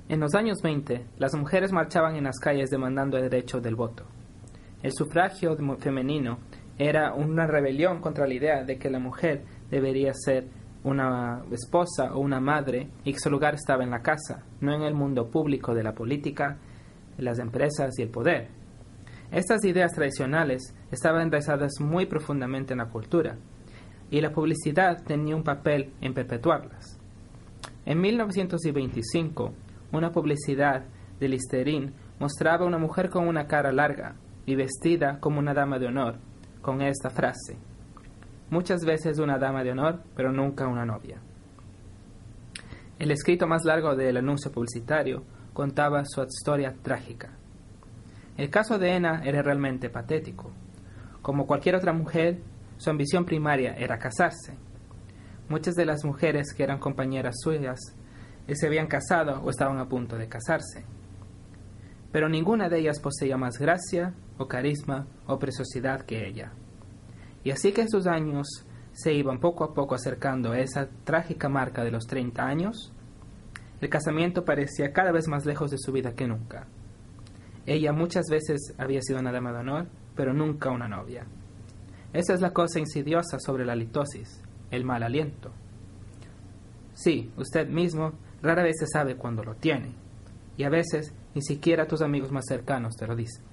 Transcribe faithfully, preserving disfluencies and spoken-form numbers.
En los años veinte, las mujeres marchaban en las calles demandando el derecho del voto. El sufragio femenino era una rebelión contra la idea de que la mujer debería ser una esposa o una madre y que su lugar estaba en la casa, no en el mundo público de la política, las empresas y el poder. Estas ideas tradicionales estaban enraizadas muy profundamente en la cultura y la publicidad tenía un papel en perpetuarlas. En mil novecientos veinticinco, una publicidad de Listerine mostraba a una mujer con una cara larga y vestida como una dama de honor, con esta frase: muchas veces una dama de honor, pero nunca una novia. El escrito más largo del anuncio publicitario contaba su historia trágica. El caso de Ena era realmente patético. Como cualquier otra mujer, su ambición primaria era casarse. Muchas de las mujeres que eran compañeras suyas se habían casado o estaban a punto de casarse. Pero ninguna de ellas poseía más gracia o carisma o preciosidad que ella. Y así que sus años se iban poco a poco acercando a esa trágica marca de los treinta años, el casamiento parecía cada vez más lejos de su vida que nunca. Ella muchas veces había sido una dama de honor, pero nunca una novia. Esa es la cosa insidiosa sobre la halitosis, el mal aliento. Sí, usted mismo rara vez se sabe cuándo lo tiene, y a veces ni siquiera tus amigos más cercanos te lo dicen.